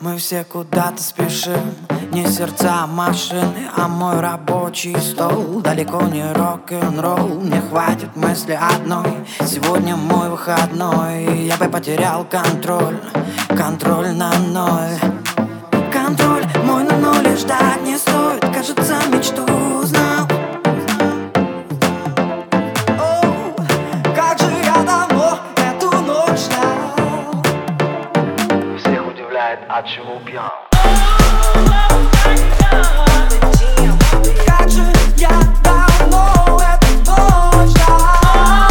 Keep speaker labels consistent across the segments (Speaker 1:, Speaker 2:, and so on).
Speaker 1: Мы все куда-то спешим, не сердца, а машины, а мой рабочий стол. Далеко не рок-н-ролл, мне хватит мысли одной. Сегодня мой выходной, я бы потерял контроль, контроль на ноль. Контроль мой на ноль, ждать не стоит, кажется, мечту узнал. О, как же я давно эту ночь ждал.
Speaker 2: Всех удивляет, от чего пьян.
Speaker 1: Как же я давно эту ночь ждал.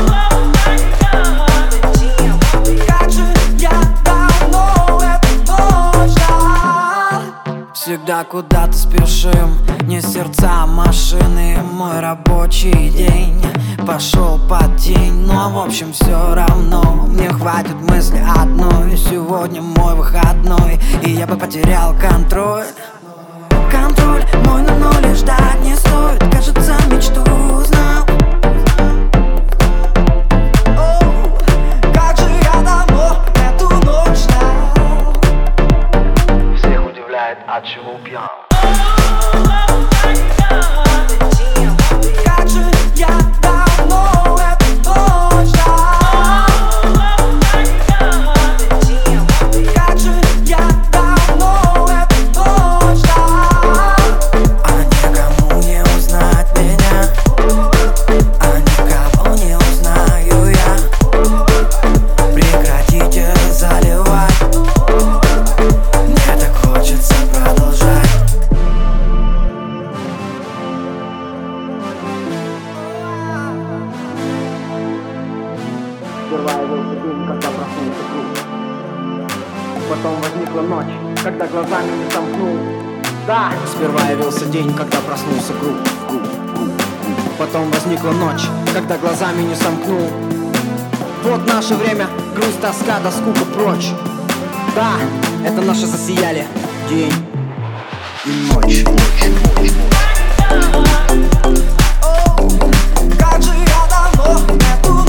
Speaker 1: Как же я давно эту ночь ждал. Всегда куда-то спешим, не сердца, а машины. Мой рабочий день пошел под тень, но в общем все равно мне хватит мысли одной. Сегодня мой выходной, и я бы потерял контроль. Контроль мой на ноль, ждать не стоит, кажется, мечту узнал. О, как же я давно эту ночь ждал.
Speaker 2: Всех удивляет, от чего пьян.
Speaker 1: Как же я давно эту ночь ждал. Как же я давно эту ночь ждал. А никому не узнать меня, а никого не узнаю я. Прекратите заливать, мне так хочется продолжать.
Speaker 3: Сперва явился день, когда проснулся круг. Потом возникла ночь, когда глазами не сомкнул. Да! Сперва явился день, когда проснулся круг. Потом возникла ночь, когда глазами не сомкнул. Вот наше время, грусть, тоска, да скука прочь. Да, это наши засияли день и ночь.
Speaker 1: Как же я давно эту